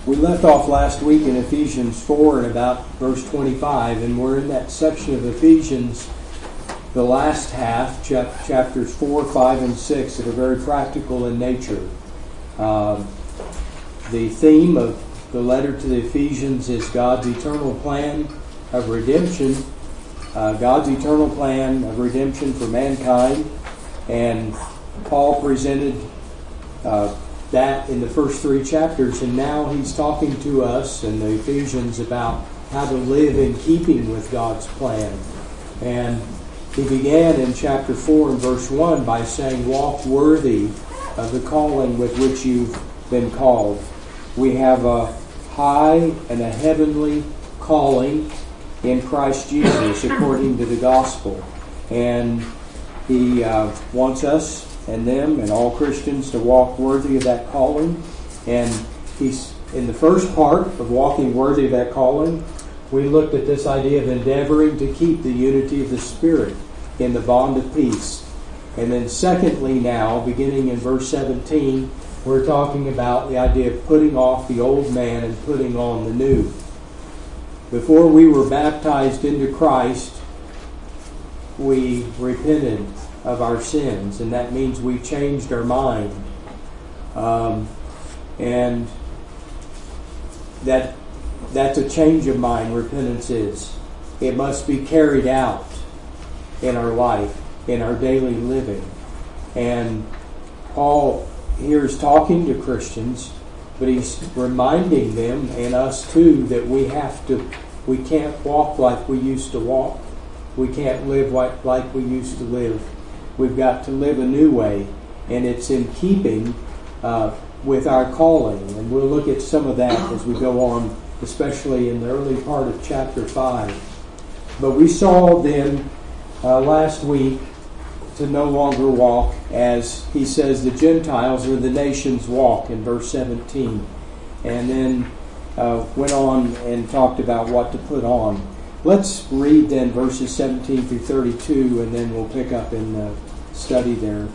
We left off last week in Ephesians 4 and about verse 25, and we're in that section of Ephesians, the last half, chapters 4, 5, and 6, that are very practical in nature. The theme of the letter to the Ephesians is God's eternal plan of redemption. God's eternal plan of redemption for mankind. And Paul presented that in the first 3 chapters, and now he's talking to us in the Ephesians about how to live in keeping with God's plan. And he began in chapter 4 and verse 1 by saying, walk worthy of the calling with which you've been called. We have a high and a heavenly calling in Christ Jesus according to the gospel. And he wants us and them and all Christians to walk worthy of that calling. And he's in the first part of walking worthy of that calling, we looked at this idea of endeavoring to keep the unity of the Spirit in the bond of peace. And then secondly now, beginning in verse 17, we're talking about the idea of putting off the old man and putting on the new. Before we were baptized into Christ, we repented of our sins, and that means we changed our mind. And that's a change of mind, repentance is. It must be carried out in our life, in our daily living. And Paul here is talking to Christians, but he's reminding them and us too that we can't walk like we used to walk. We can't live like we used to live. We've got to live a new way, and it's in keeping with our calling. And we'll look at some of that as we go on, especially in the early part of chapter 5. But we saw then last week to no longer walk as he says the Gentiles or the nations walk in verse 17. And then went on and talked about what to put on. Let's read then verses 17 through 32, and then we'll pick up in the study there.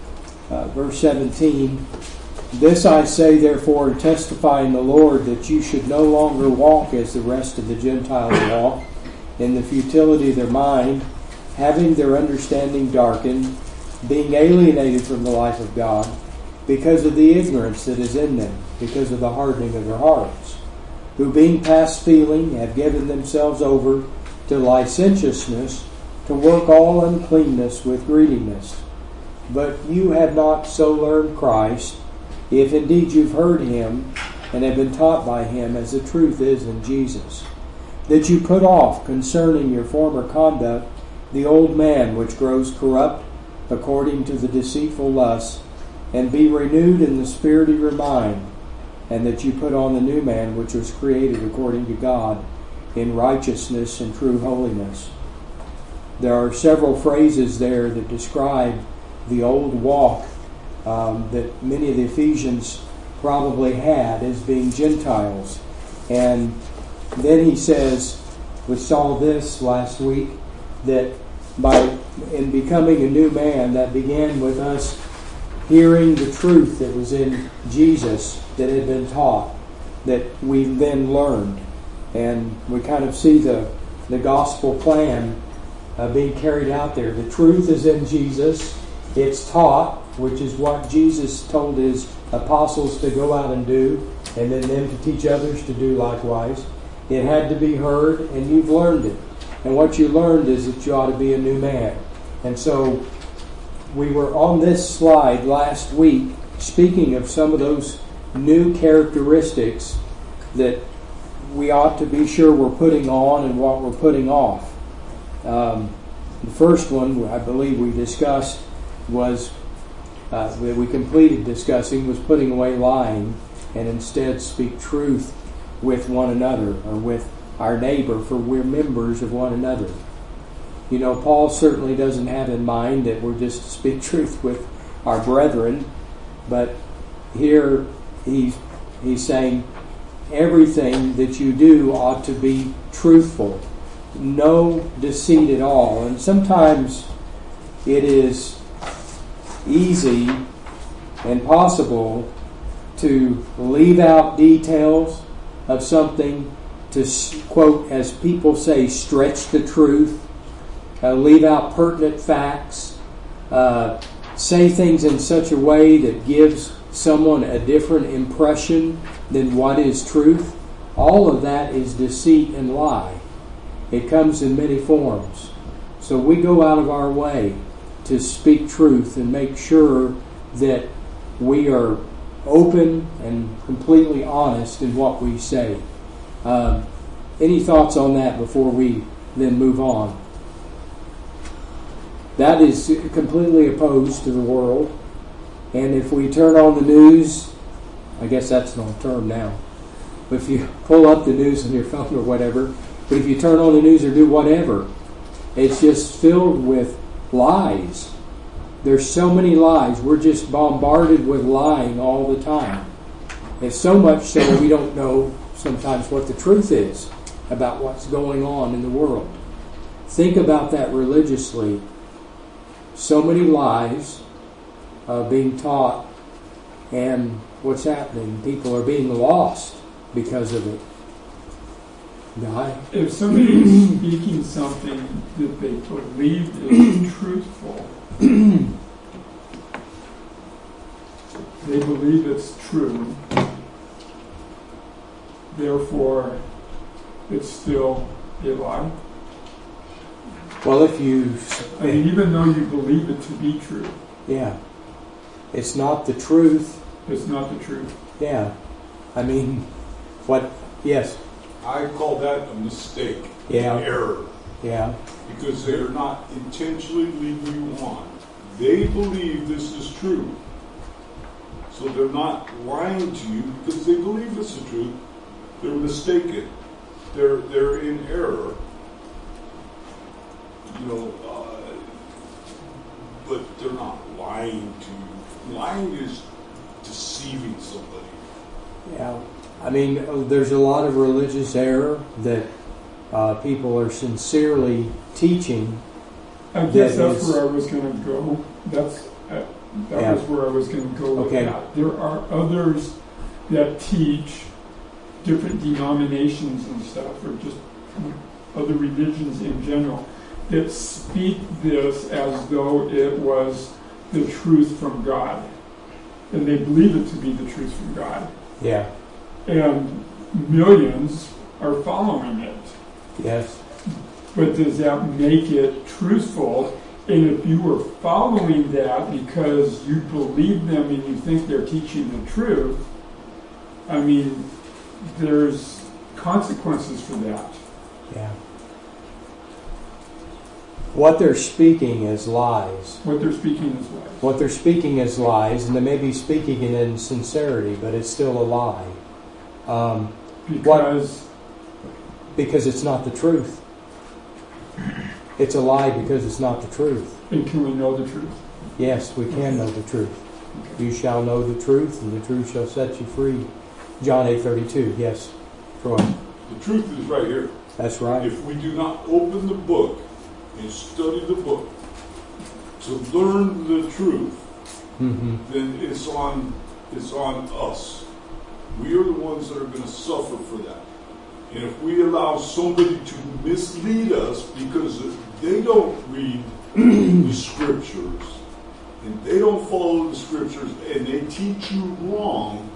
Verse 17, this I say therefore and testify in the Lord that you should no longer walk as the rest of the Gentiles walk, in the futility of their mind, having their understanding darkened, being alienated from the life of God, because of the ignorance that is in them, because of the hardening of their hearts, who being past feeling have given themselves over to licentiousness, to work all uncleanness with greediness. But you have not so learned Christ, if indeed you've heard him and have been taught by him, as the truth is in Jesus, that you put off concerning your former conduct the old man which grows corrupt according to the deceitful lusts, and be renewed in the spirit of your mind, and that you put on the new man which was created according to God in righteousness and true holiness. There are several phrases there that describe the old walk that many of the Ephesians probably had as being Gentiles. And then he says, we saw this last week, that in becoming a new man, that began with us hearing the truth that was in Jesus that had been taught, that we then learned. And we kind of see the gospel plan being carried out there. The truth is in Jesus. It's taught, which is what Jesus told his apostles to go out and do, and then them to teach others to do likewise. It had to be heard, and you've learned it. And what you learned is that you ought to be a new man. And so we were on this slide last week speaking of some of those new characteristics that we ought to be sure we're putting on and what we're putting off. The first one, I believe we discussed, was that we completed discussing, was putting away lying and instead speak truth with one another or with our neighbor, for we're members of one another. You know, Paul certainly doesn't have in mind that we're just to speak truth with our brethren, but here he's saying everything that you do ought to be truthful, no deceit at all. And sometimes it is easy and possible to leave out details of something, to quote, as people say, stretch the truth, leave out pertinent facts, say things in such a way that gives someone a different impression than what is truth. All of that is deceit and lie. It comes in many forms. So we go out of our way to speak truth and make sure that we are open and completely honest in what we say. Any thoughts on that before we then move on? That is completely opposed to the world. And if we turn on the news, I guess that's no term now, but if you pull up the news on your phone or whatever, but if you turn on the news or do whatever, it's just filled with lies. There's so many lies. We're just bombarded with lying all the time. And so much so we don't know sometimes what the truth is about what's going on in the world. Think about that religiously. So many lies being taught, and what's happening? People are being lost because of it. Guy? If somebody is speaking something that they believe is truthful, they believe it's true, therefore it's still a lie. Well, if you... I mean, even though you believe it to be true. Yeah. It's not the truth. It's not the truth. Yeah. I mean, what... Yes. I call that a mistake. Yeah. An error. Yeah. Because they're not intentionally leading you on. They believe this is true. So they're not lying to you because they believe this is true. They're mistaken. They're in error. But they're not lying to you. Lying is deceiving somebody. Yeah. I mean, there's a lot of religious error that people are sincerely teaching. I guess that's where I was going to go. That Yeah. was where I was going to go with Okay. that. There are others that teach different denominations and stuff, or just other religions in general, that speak this as though it was the truth from God. And they believe it to be the truth from God. Yeah. And millions are following it. Yes. But does that make it truthful? And if you were following that because you believe them and you think they're teaching the truth, I mean, there's consequences for that. Yeah. What they're speaking is lies. What they're speaking is lies. What they're speaking is lies, and they may be speaking it in sincerity, but it's still a lie. Because it's not the truth. It's a lie because it's not the truth. And can we know the truth? Yes, we can know the truth. You shall know the truth, and the truth shall set you free. John 8:32. Yes, Troy. The truth is right here. That's right. If we do not open the book and study the book to learn the truth, then it's on us. We are the ones that are going to suffer for that. And if we allow somebody to mislead us because they don't read the scriptures and they don't follow the scriptures and they teach you wrong,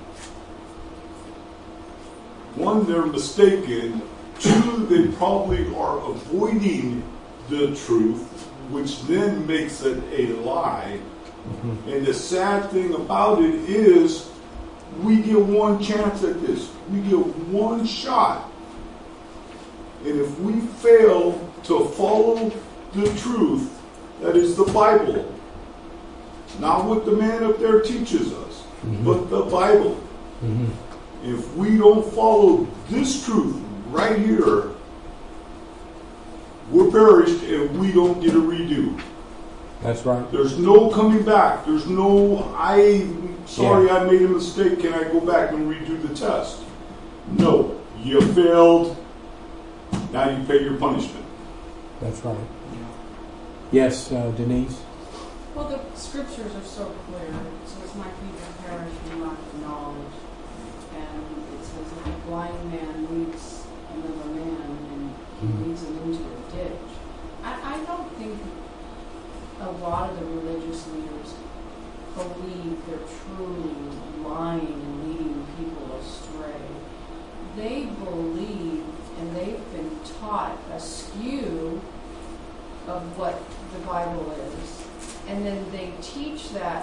one, they're mistaken. Two, they probably are avoiding the truth, which then makes it a lie. And the sad thing about it is we get one chance at this. We get one shot. And if we fail to follow the truth, that is the Bible, not what the man up there teaches us, but the Bible. If we don't follow this truth right here, we're perished and we don't get a redo. That's right. There's no coming back. There's no, I made a mistake. Can I go back and redo the test? No. You failed. Now you pay your punishment. That's right. Yes, Denise? Well, the scriptures are so clear. It says, my people perish for lack of knowledge. And it says, if you blind man leads another man and he leads him into a ditch. I don't think a lot of the religious leaders believe they're truly lying and leading people astray. They believe, and they've been taught askew of what the Bible is, and then they teach that,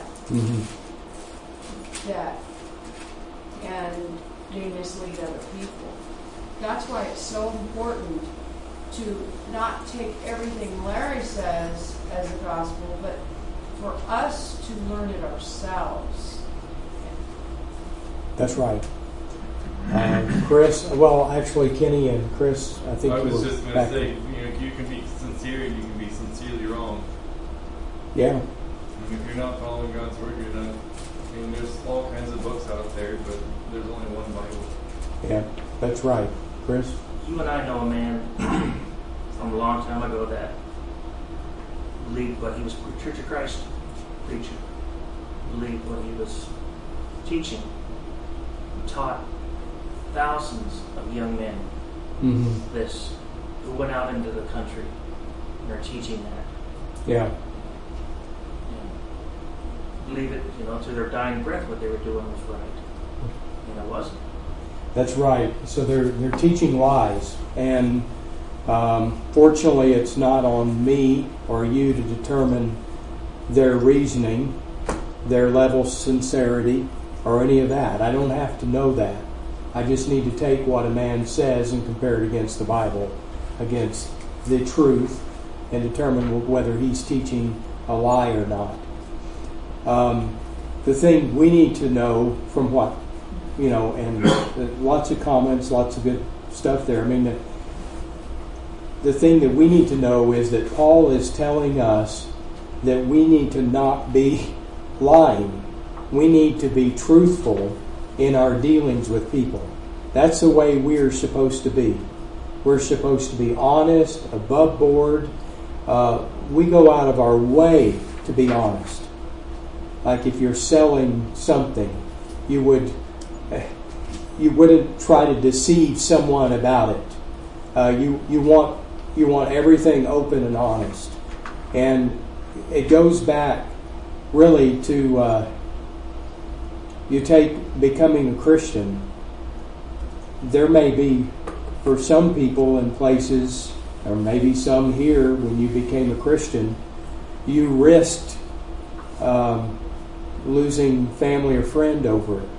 and they mislead other people. That's why it's so important to not take everything Larry says as a gospel, but for us to learn it ourselves. That's right. Chris, well, actually, Kenny and Chris, I think I you was were just going back. to say, you can be sincere and you can be sincerely wrong. Yeah, If you're not following God's word, you're not. I mean, there's all kinds of books out there, but there's only one Bible. yeah, that's right. Chris? You and I know a man from a long time ago that believed what he was, Church of Christ preacher, believed what he was teaching. He taught thousands of young men this, who went out into the country and are teaching that. Yeah, And believe it, to their dying breath, what they were doing was right. And it wasn't. that's right. So they're teaching lies, and fortunately, it's not on me or you to determine their reasoning, their level of sincerity, or any of that. I don't have to know that. I just need to take what a man says and compare it against the Bible, against the truth, and determine whether he's teaching a lie or not. The thing we need to know from what, and lots of comments, lots of good stuff there. I mean, the thing that we need to know is that Paul is telling us that we need to not be lying. We need to be truthful in our dealings with people. That's the way we're supposed to be. We're supposed to be honest, above board. We go out of our way to be honest. Like if you're selling something, you wouldn't try to deceive someone about it. You want everything open and honest. And it goes back really to you take becoming a Christian. There may be, for some people in places, or maybe some here, when you became a Christian, you risked losing family or friend over it.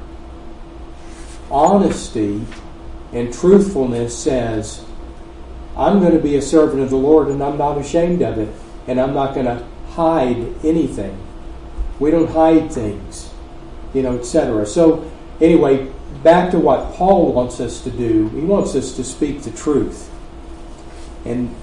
Honesty and truthfulness says, I'm going to be a servant of the Lord and I'm not ashamed of it, and I'm not going to hide anything. We don't hide things, etc. So anyway, back to what Paul wants us to do. He wants us to speak the truth. And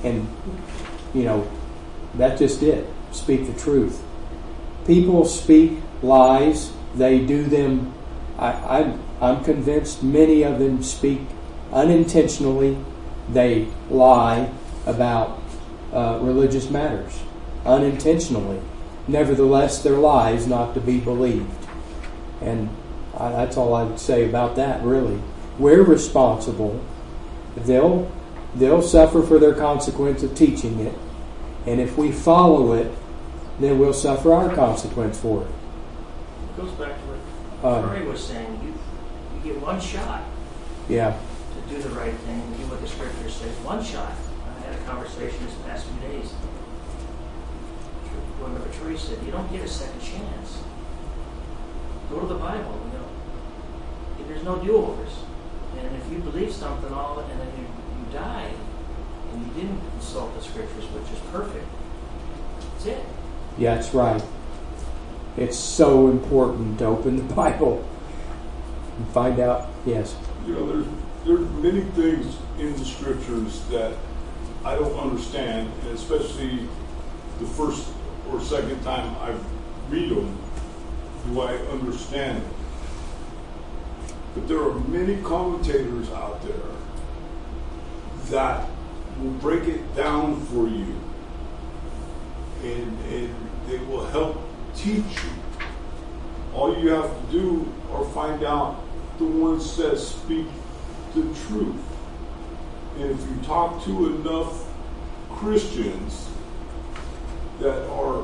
that's just it. Speak the truth. People speak lies. They do them. I'm convinced many of them speak unintentionally. They lie about religious matters unintentionally. Nevertheless, they're lies not to be believed. And that's all I would say about that, really. We're responsible. They'll suffer for their consequence of teaching it. And if we follow it, then we'll suffer our consequence for it. It goes back to what Murray was saying. You get one shot Yeah. to do the right thing and do what the Scripture says. One shot. I had a conversation this past few days. Remember, Troy said, you don't get a second chance. Go to the Bible. There's no do-overs. And if you believe something and then you die and you didn't consult the Scriptures, which is perfect, that's it. Yeah, that's right. It's so important to open the Bible and find out. Yes. There's many things in the Scriptures that I don't understand, and especially the first or second time I read them, do I understand it. But there are many commentators out there that will break it down for you, and they will help teach you. All you have to do are find out the ones that speak the truth. And if you talk to enough Christians that are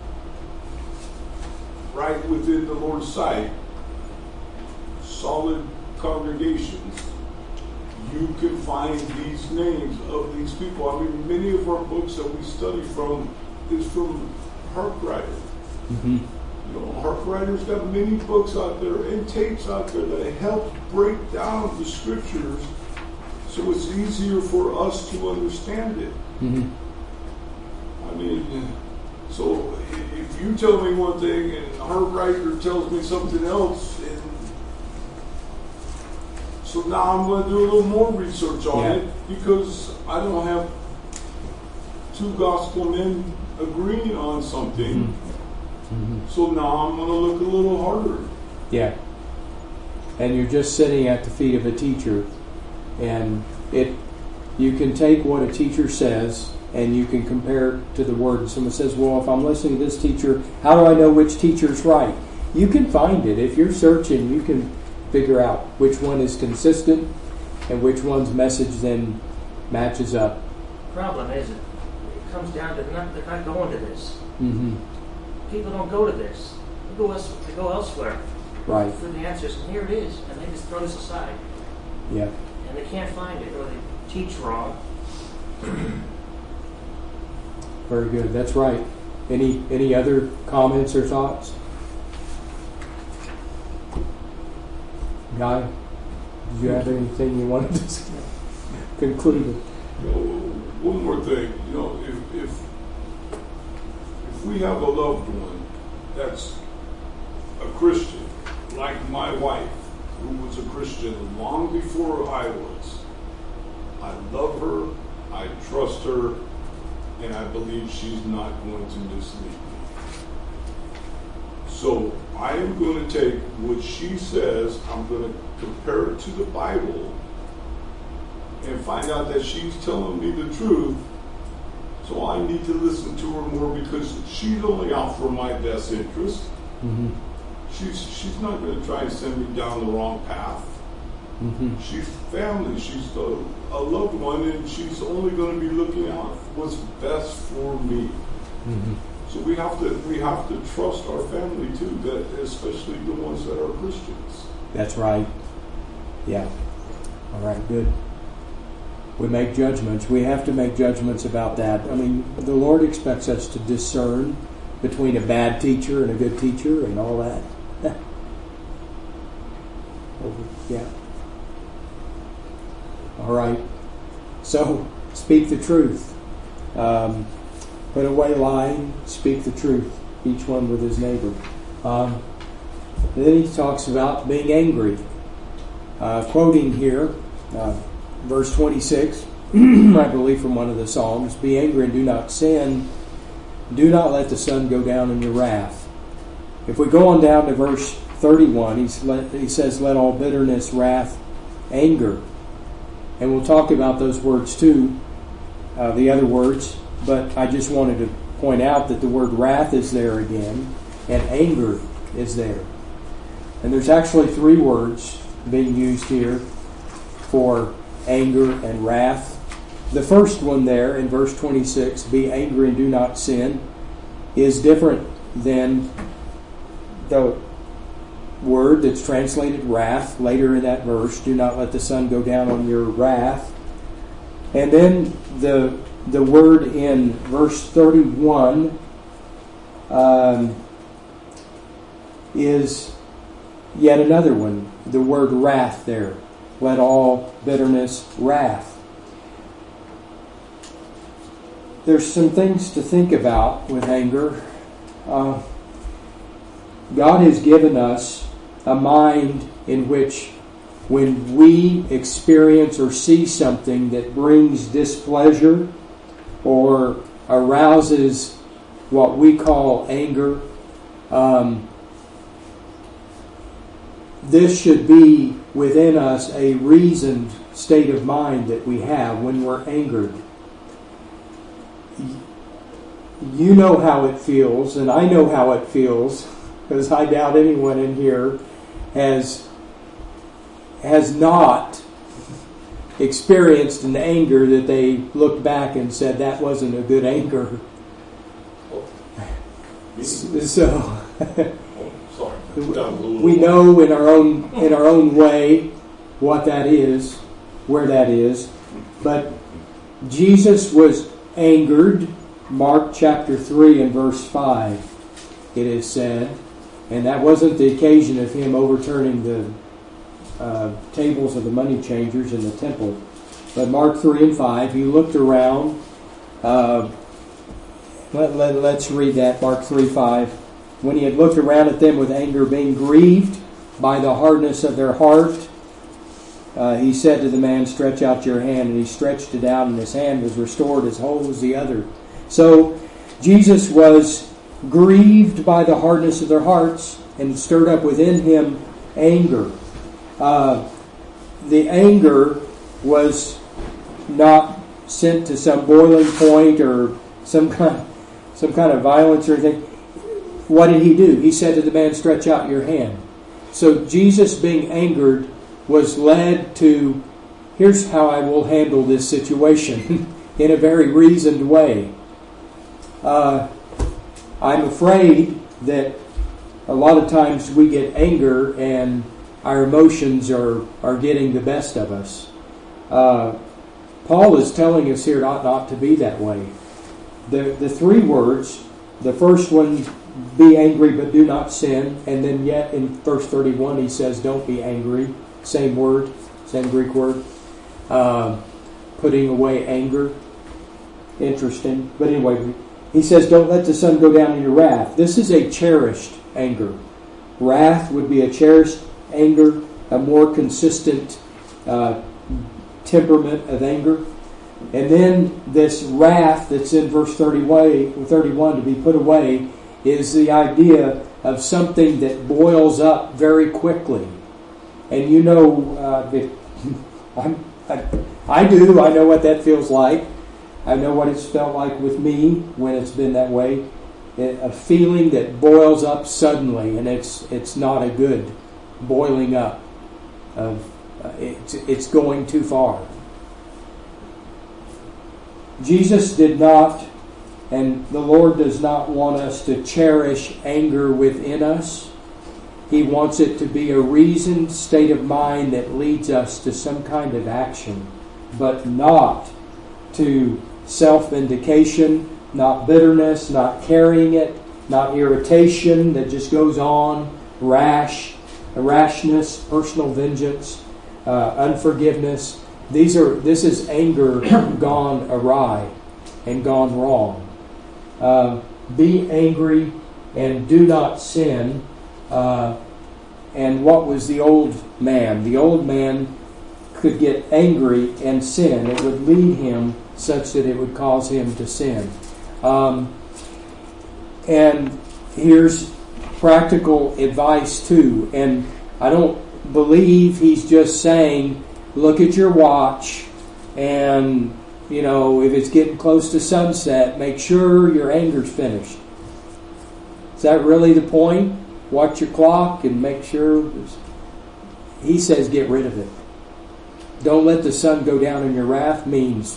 right within the Lord's sight, solid congregations, you can find these names of these people. I mean, many of our books that we study from is from Harpwriter. Mm-hmm. You know, Harpwriter's got many books out there and tapes out there that help break down the scriptures so it's easier for us to understand it. Mm-hmm. I mean, so if you tell me one thing and Harpwriter tells me something else, and so now I'm going to do a little more research on it because I don't have two gospel men agreeing on something. Mm-hmm. So now I'm going to look a little harder. Yeah. And you're just sitting at the feet of a teacher, and you can take what a teacher says and you can compare it to the Word. Someone says, well, if I'm listening to this teacher, how do I know which teacher's right? You can find it. If you're searching, you can figure out which one is consistent and which one's message then matches up. Problem is, it comes down to they're not going to this. Mm-hmm. People don't go to this. They go elsewhere. Right. For the answers, and here it is, and they just throw this aside. Yeah. And they can't find it, or they teach wrong. Very good. That's right. Any other comments or thoughts? Guy, did you have anything you wanted to conclude? You know, one more thing. You know, if we have a loved one that's a Christian, like my wife, who was a Christian long before I was, I love her, I trust her, and I believe she's not going to mislead me. So I am going to take what she says, I'm going to compare it to the Bible, and find out that she's telling me the truth. So I need to listen to her more because she's only out for my best interest. Mm-hmm. She's not going to try and send me down the wrong path. Mm-hmm. She's family. She's a loved one, and she's only going to be looking out what's best for me. Mm-hmm. So we have to trust our family too, that especially the ones that are Christians. That's right. Yeah. All right. Good. We make judgments. We have to make judgments about that. I mean, the Lord expects us to discern between a bad teacher and a good teacher and all that. Yeah. All right. So, speak the truth. Put away lying. Speak the truth. Each one with his neighbor. Then he talks about being angry. Quoting here, verse 26, I believe from one of the Psalms, be angry and do not sin. Do not let the sun go down in your wrath. If we go on down to verse 31, he says, let all bitterness, wrath, anger. And we'll talk about those words too, the other words. But I just wanted to point out that the word wrath is there again, and anger is there. And there's actually three words being used here for anger and wrath. The first one there in verse 26, be angry and do not sin, is different than the word that's translated wrath later in that verse. Do not let the sun go down on your wrath. And then the word in verse 31 is yet another one. The word wrath there. Let all bitterness, wrath. There's some things to think about with anger. God has given us a mind in which when we experience or see something that brings displeasure or arouses what we call anger, this should be within us a reasoned state of mind that we have when we're angered. You know how it feels, and I know how it feels, because I doubt anyone in here has not experienced an anger that they looked back and said that wasn't a good anger. So we know in our own way what that is, where that is. But Jesus was angered. Mark chapter 3 and verse 5, it is said. And that wasn't the occasion of him overturning the tables of the money changers in the temple. But Mark 3 and 5, he looked around. Let's read that, Mark 3:5. When he had looked around at them with anger, being grieved by the hardness of their heart, he said to the man, "Stretch out your hand." And he stretched it out, and his hand was restored as whole as the other. So Jesus was grieved by the hardness of their hearts and stirred up within him anger. The anger was not sent to some boiling point or some kind of violence or anything. What did he do? He said to the man, "Stretch out your hand." So Jesus, being angered, was led to, here's how I will handle this situation in a very reasoned way. I'm afraid that a lot of times we get anger and our emotions are getting the best of us. Paul is telling us here it ought not to be that way. The three words, the first one, be angry but do not sin, and then yet in verse 31 he says don't be angry, same word, same Greek word, putting away anger. Interesting. But anyway, he says don't let the sun go down in your wrath. This is a cherished anger. Wrath would be a cherished anger, a more consistent temperament of anger. And then this wrath that's in verse 31 to be put away is the idea of something that boils up very quickly. And you know, I know what that feels like. I know what it's felt like with me when it's been that way. A feeling that boils up suddenly, and it's not a good boiling up. It's going too far. Jesus did not, and the Lord does not want us to cherish anger within us. He wants it to be a reasoned state of mind that leads us to some kind of action, but not to self-vindication, not bitterness, not carrying it, not irritation that just goes on, rashness, personal vengeance, unforgiveness. This is anger gone awry and gone wrong. Be angry and do not sin. And what was the old man? The old man could get angry and sin. It would lead him such that it would cause him to sin. And here's practical advice too. And I don't believe he's just saying, look at your watch and, if it's getting close to sunset, make sure your anger's finished. Is that really the point? Watch your clock and make sure. He says get rid of it. Don't let the sun go down in your wrath means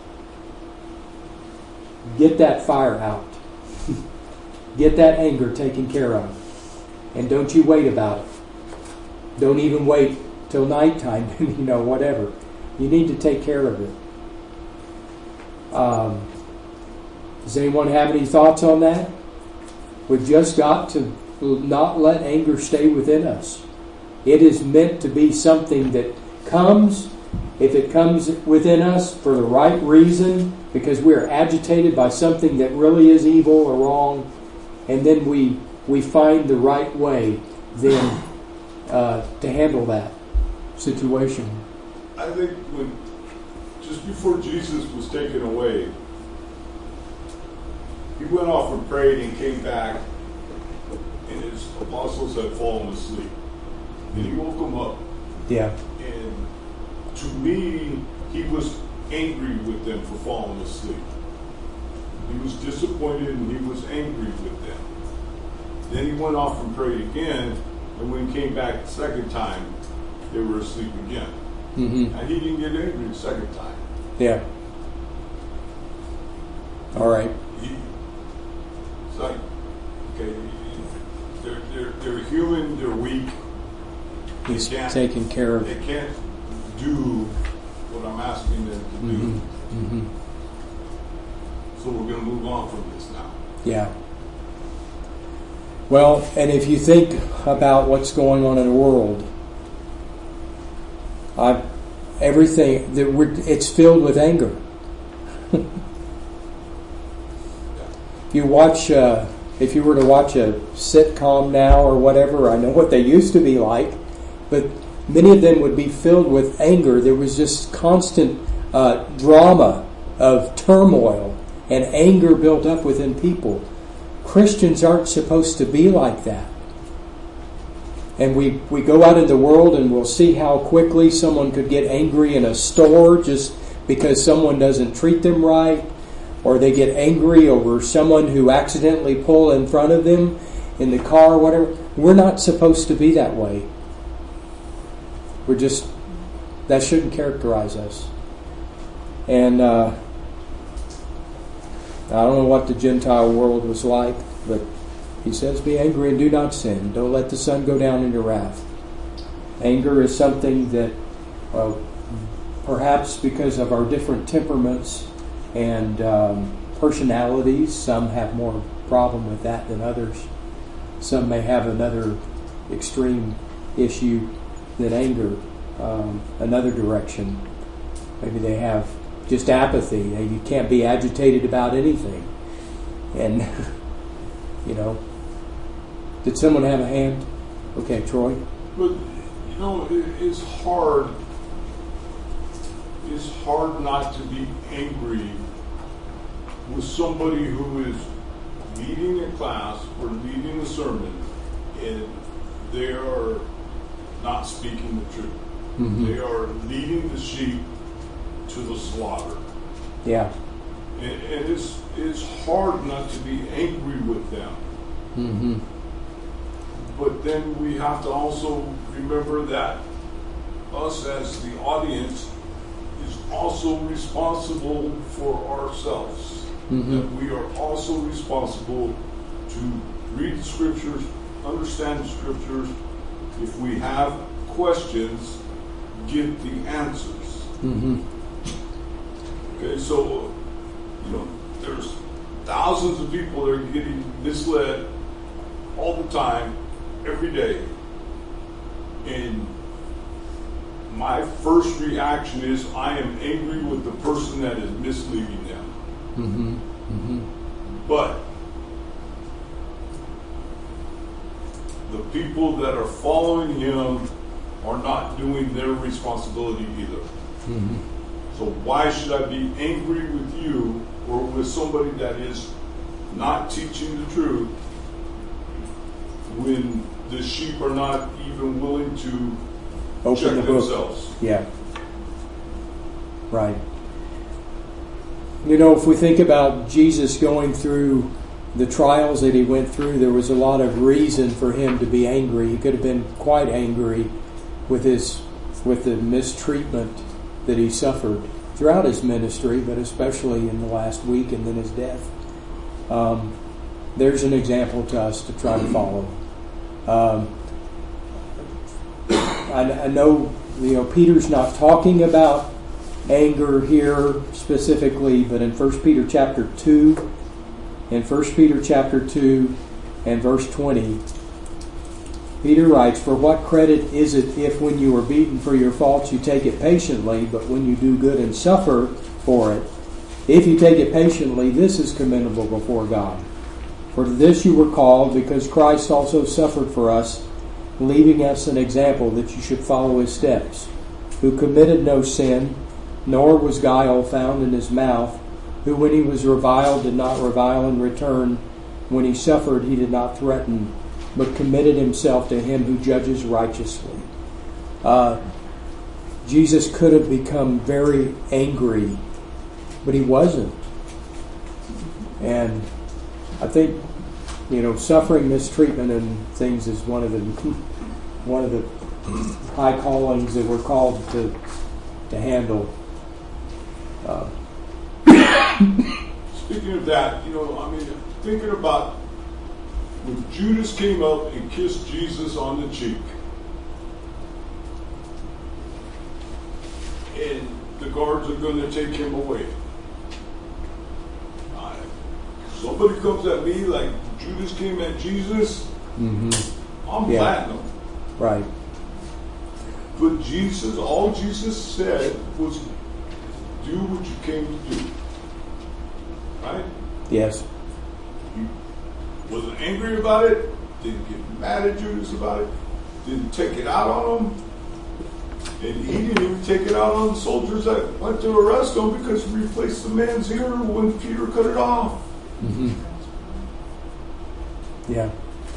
get that fire out. Get that anger taken care of. And don't you wait about it. Don't even wait till nighttime, whatever. You need to take care of it. Does anyone have any thoughts on that? We've just got to not let anger stay within us. It is meant to be something that comes, if it comes within us for the right reason, because we're agitated by something that really is evil or wrong, and then we find the right way then to handle that situation. I think just before Jesus was taken away, he went off and prayed and came back, and his apostles had fallen asleep. And he woke them up. Yeah. And to me, he was angry with them for falling asleep. He was disappointed and he was angry with them. Then he went off and prayed again, and when he came back the second time, they were asleep again. Mm-hmm. and he didn't get angry the second time. Yeah. All right. It's like, okay, they're human, they're weak. He's can't- taking care of. They can't do what I'm asking them to do. Mm-hmm. Mm-hmm. So we're going to move on from this now. Yeah. Well, and if you think about what's going on in the world, everything it's filled with anger. If you were to watch a sitcom now or whatever, I know what they used to be like, but many of them would be filled with anger. There was just constant drama of turmoil and anger built up within people. Christians aren't supposed to be like that. And we go out in the world and we'll see how quickly someone could get angry in a store just because someone doesn't treat them right, or they get angry over someone who accidentally pulled in front of them in the car or whatever. We're not supposed to be that way. That shouldn't characterize us. And I don't know what the Gentile world was like, but he says, be angry and do not sin. Don't let the sun go down in your wrath. Anger is something that perhaps because of our different temperaments and personalities, some have more problem with that than others. Some may have another extreme issue than anger, another direction. Maybe they have just apathy. You can't be agitated about anything. And, did someone have a hand? Okay, Troy. But, it's hard. It's hard not to be angry with somebody who is leading a class or leading a sermon and they are not speaking the truth. Mm-hmm. They are leading the sheep to the slaughter. Yeah. And it's hard not to be angry with them. Mm-hmm. But then we have to also remember that us as the audience is also responsible for ourselves. Mm-hmm. That we are also responsible to read the scriptures, understand the scriptures. If we have questions, give the answers. Mm-hmm. Okay, so, there's thousands of people that are getting misled all the time, every day. And my first reaction is I am angry with the person that is misleading them. Mm-hmm. Mm-hmm. But the people that are following him are not doing their responsibility either. Mm-hmm. So why should I be angry with you or with somebody that is not teaching the truth when the sheep are not even willing to Open check the book. themselves? Yeah. Right. If we think about Jesus going through the trials that he went through, there was a lot of reason for him to be angry. He could have been quite angry with the mistreatment that he suffered throughout his ministry, but especially in the last week and then his death. There's an example to us to try to follow. I know, Peter's not talking about anger here specifically, but in 1 Peter chapter 2, and verse 20, Peter writes, "For what credit is it if when you are beaten for your faults you take it patiently, but when you do good and suffer for it, if you take it patiently, this is commendable before God. For to this you were called, because Christ also suffered for us, leaving us an example that you should follow his steps, who committed no sin, nor was guile found in his mouth, who when he was reviled did not revile in return, when he suffered he did not threaten, but committed himself to him who judges righteously." Jesus could have become very angry, but he wasn't. And I think, suffering mistreatment and things is one of the high callings that we're called to handle. Speaking of that, thinking about when Judas came up and kissed Jesus on the cheek, and the guards are going to take him away. Somebody comes at me like Judas came at Jesus, I'm platinum. Right. But Jesus, all Jesus said was, do what you came to do. Right? Yes. He wasn't angry about it, didn't get mad at Judas about it, didn't take it out on him. And he didn't even take it out on the soldiers that went to arrest him because he replaced the man's ear when Peter cut it off. Mm-hmm. Yeah.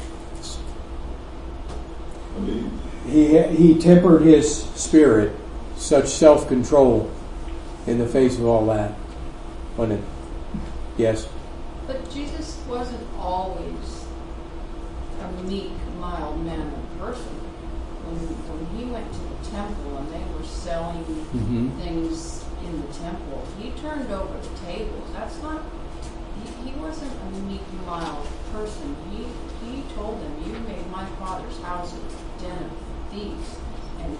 I mean, He tempered his spirit, such self-control in the face of all that. Wasn't it? Yes. But Jesus wasn't always a meek, mild-mannered person. When he went to the temple and they were selling things in the temple, he turned over the tables. That's not. He wasn't a meek, mild person. He told them, "You made my father's house a den of thieves," and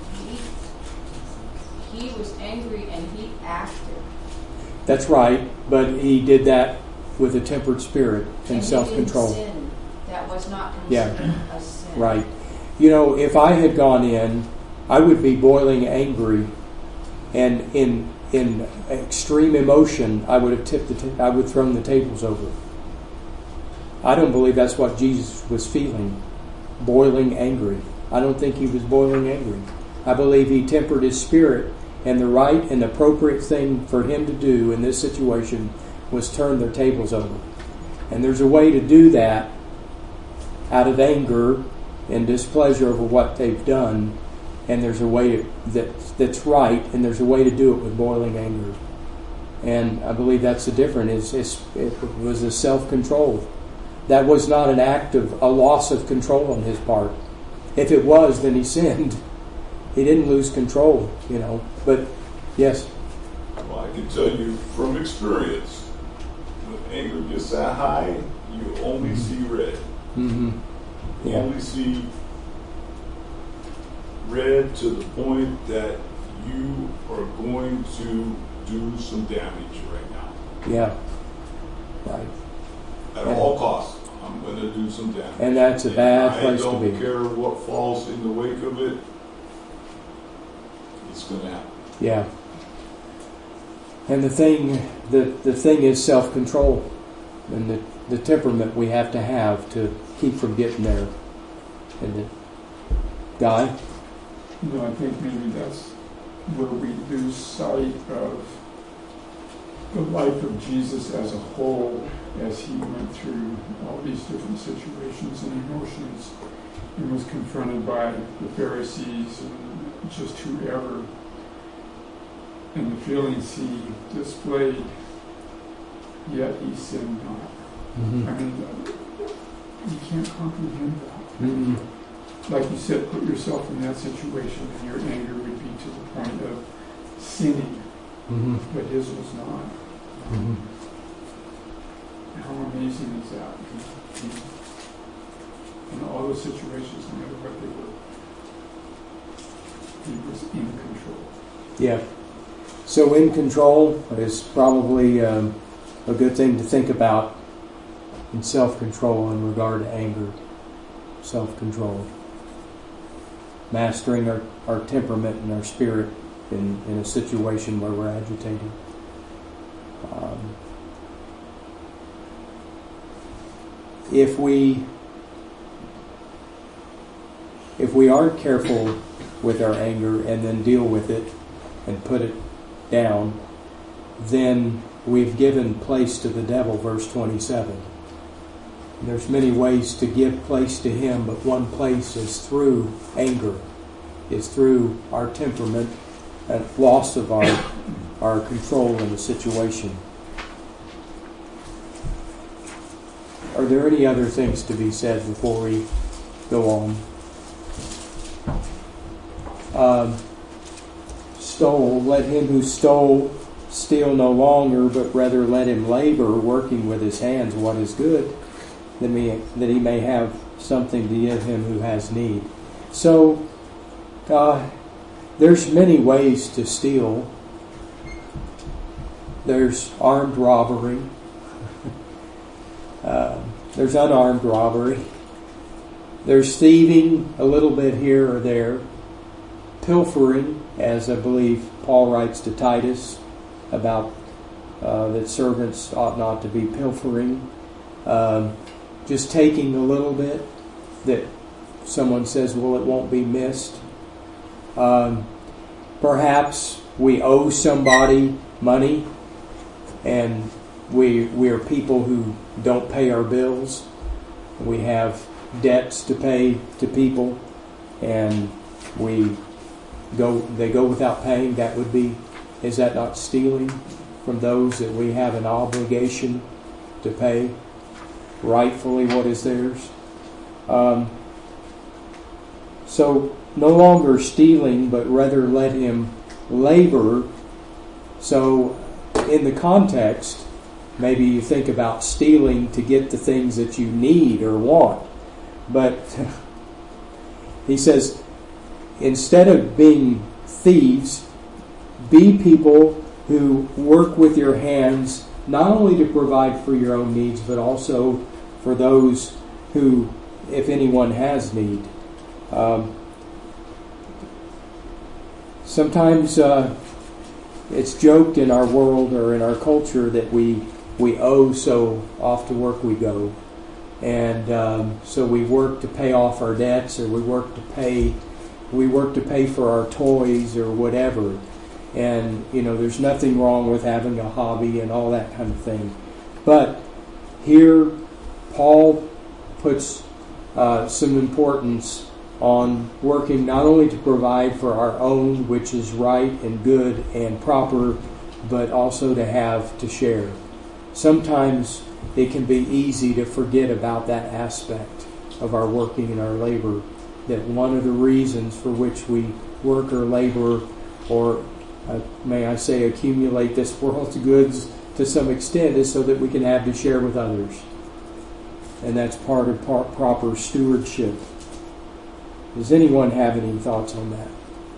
he was angry and he acted. That's right, but he did that with a tempered spirit and self-control. He didn't sin. That was not considered a sin. Right. If I had gone in, I would be boiling angry, and in extreme emotion, I would have I would thrown the tables over. I don't believe that's what Jesus was feeling, boiling angry. I don't think he was boiling angry. I believe he tempered his spirit, and the right and appropriate thing for him to do in this situation was turn their tables over. And there's a way to do that out of anger and displeasure over what they've done, and there's a way that's right, and there's a way to do it with boiling anger. And I believe that's the difference. It was a self-control. That was not an act of a loss of control on his part. If it was, then he sinned. He didn't lose control, But, yes. Well, I can tell you from experience, when anger gets that high, you only see red. Mm-hmm. You only see red to the point that you are going to do some damage right now. Yeah. Right. At all costs, I'm going to do some damage. And that's a bad place to be. I don't care what falls in the wake of it. It's going to happen. Yeah. And the thing is self-control, and the temperament we have to keep from getting there. And Guy? I think maybe that's where we lose sight of the life of Jesus as a whole, as he went through all these different situations and emotions and was confronted by the Pharisees and just whoever, and the feelings he displayed, yet he sinned not. Mm-hmm. I mean, you can't comprehend that. Mm-hmm. Like you said, put yourself in that situation and your anger would be to the point of sinning, but his was not. Mm-hmm. How amazing is that? In all those situations, no matter what they were, he was in control. Yeah. So in control is probably a good thing to think about in self-control in regard to anger. Self-control. Mastering our temperament and our spirit in a situation where we're agitated. If we aren't careful with our anger and then deal with it and put it down, then we've given place to the devil, verse 27. And there's many ways to give place to him, but one place is through anger, is through our temperament and loss of our control in the situation. Are there any other things to be said before we go on? stole, let him who stole steal no longer, but rather let him labor, working with his hands what is good, that he may have something to give him who has need. So, there's many ways to steal. There's armed robbery. There's unarmed robbery. There's thieving a little bit here or there. Pilfering, as I believe Paul writes to Titus about that servants ought not to be pilfering. Just taking a little bit that someone says, well, it won't be missed. Perhaps we owe somebody money and we are people who don't pay our bills. We have debts to pay to people and they go without paying. Is that not stealing from those that we have an obligation to pay rightfully what is theirs? So no longer stealing, but rather let him labor. So in the context, maybe you think about stealing to get the things that you need or want. But he says, instead of being thieves, be people who work with your hands, not only to provide for your own needs, but also for those who, if anyone has need. Sometimes it's joked in our world or in our culture that we owe, so off to work we go. And so we work to pay off our debts, or we work to pay for our toys or whatever. And, there's nothing wrong with having a hobby and all that kind of thing. But here, Paul puts some importance on working not only to provide for our own, which is right and good and proper, but also to share. Sometimes it can be easy to forget about that aspect of our working and our labor, that one of the reasons for which we work or labor, or may I say accumulate this world's goods to some extent, is so that we can have to share with others. And that's part of proper stewardship. Does anyone have any thoughts on that?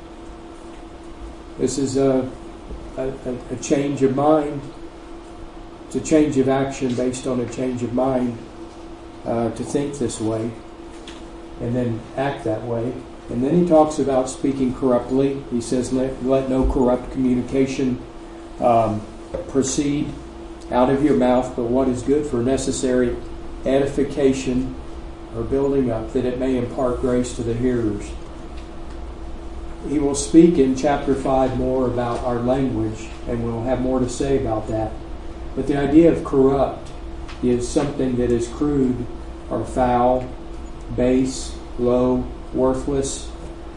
This is a change of mind. It's a change of action based on a change of mind to think this way and then act that way. And then he talks about speaking corruptly. He says, let no corrupt communication proceed out of your mouth, but what is good for necessary edification or building up, that it may impart grace to the hearers. He will speak in chapter 5 more about our language, and we'll have more to say about that. But the idea of corrupt is something that is crude or foul, base, low, worthless.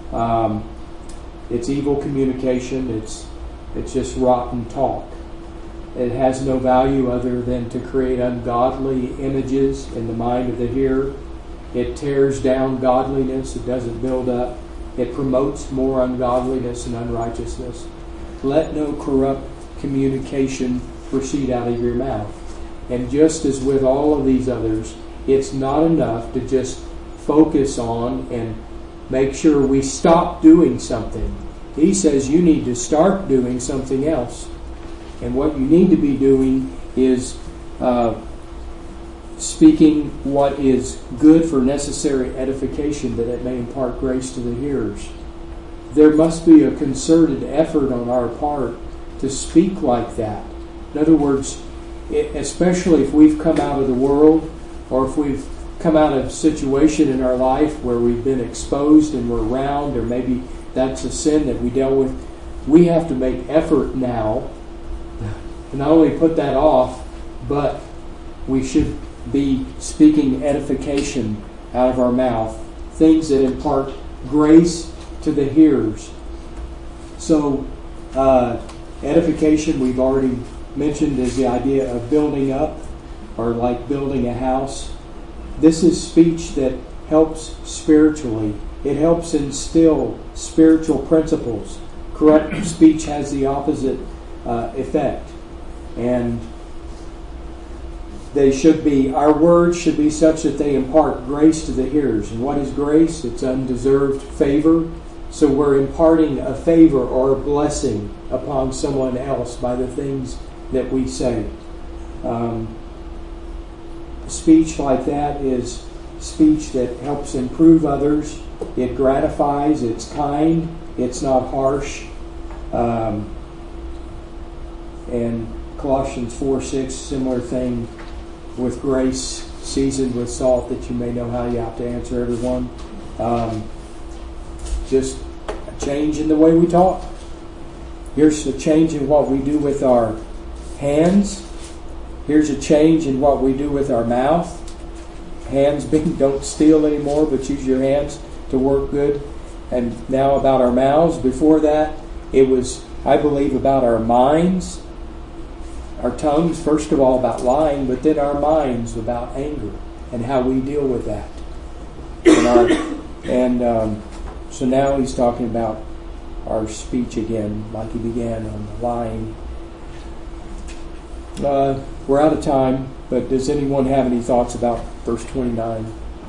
It's evil communication. It's just rotten talk. It has no value other than to create ungodly images in the mind of the hearer. It tears down godliness. It doesn't build up. It promotes more ungodliness and unrighteousness. Let no corrupt communication proceed out of your mouth. And just as with all of these others, it's not enough to just focus on and make sure we stop doing something. He says you need to start doing something else. And what you need to be doing is speaking what is good for necessary edification, that it may impart grace to the hearers. There must be a concerted effort on our part to speak like that. In other words, especially if we've come out of the world, or if we've come out of a situation in our life where we've been exposed and we're around, or maybe that's a sin that we dealt with, we have to make effort now to not only put that off, but we should be speaking edification out of our mouth, things that impart grace to the hearers. So, edification, we've already mentioned, is the idea of building up, or like building a house. This is speech that helps spiritually. It helps instill spiritual principles. corrupt speech has the opposite effect. And our words should be such that they impart grace to the hearers. And what is grace? It's undeserved favor. So we're imparting a favor or a blessing upon someone else by the things that we say. Speech like that is speech that helps improve others. It gratifies, it's kind, it's not harsh. And Colossians 4:6, similar thing with grace seasoned with salt, that you may know how you ought to answer everyone. Just a change in the way we talk. Here's a change in what we do with our hands. Here's a change in what we do with our mouth. Hands being, don't steal anymore, but use your hands to work good. And now about our mouths. Before that, it was, I believe, about our minds. Our tongues, first of all, about lying, but then our minds about anger and how we deal with that. So now he's talking about our speech again, like he began on the lying. We're out of time, but does anyone have any thoughts about verse 29?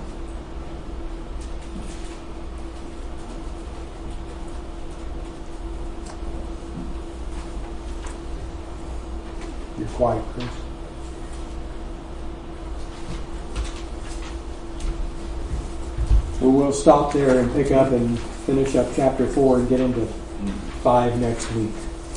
You're quiet, Chris. Well, we'll stop there and pick up and finish up chapter 4 and get into 5 next week.